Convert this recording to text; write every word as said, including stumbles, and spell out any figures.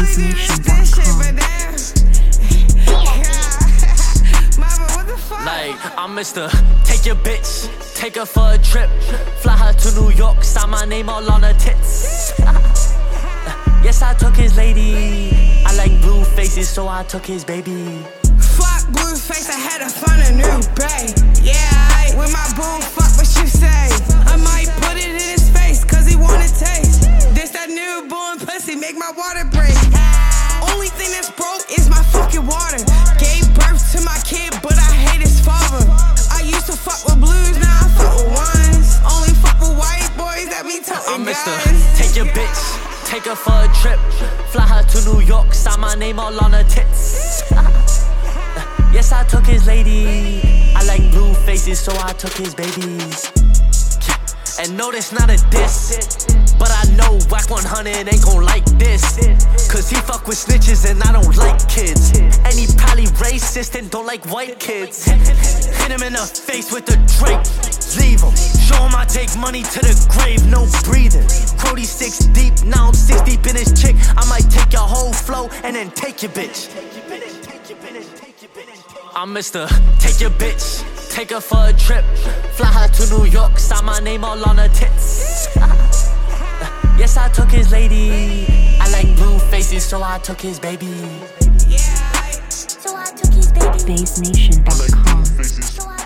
Bass Nation dot com. Like, I'm Mister Take your bitch, take her for a trip, fly her to New York, sign my name all on her tits. Yes, I took his lady. I like blue faces, so I took his baby. Fuck blue face, I had to find a new bae. Yeah, I with my boo, fuck what you say. I might put it in his face, cause he wanna taste. This that newborn pussy, make my water break. Only thing that's broke is my fucking water. Gave birth to my kid, but I hate his father. I used to fuck with blues, now I fuck with ones. Only fuck with white boys that be talking I'm Mister guys. Take your bitch, take her for a trip, fly her to New York, sign my name all on her tits. Yes, I took his lady. I like blue faces, so I took his babies. And no, that's not a diss, but I know Wack one hundred ain't gon' like this, cause he fuck with snitches and I don't like kids. And he probably racist and don't like white kids. Hit him in the face with the Drake, leave him. Show him I take money to the grave, no breathing. Crody six deep, now I'm six deep in his chick. I might take your whole flow and then take your bitch. I'm Mister Take your bitch, take her for a trip, fly her to New York, sign my name all on her tits. Yes, I took his lady. I like blue faces, so I took his baby. Bass Nation dot com.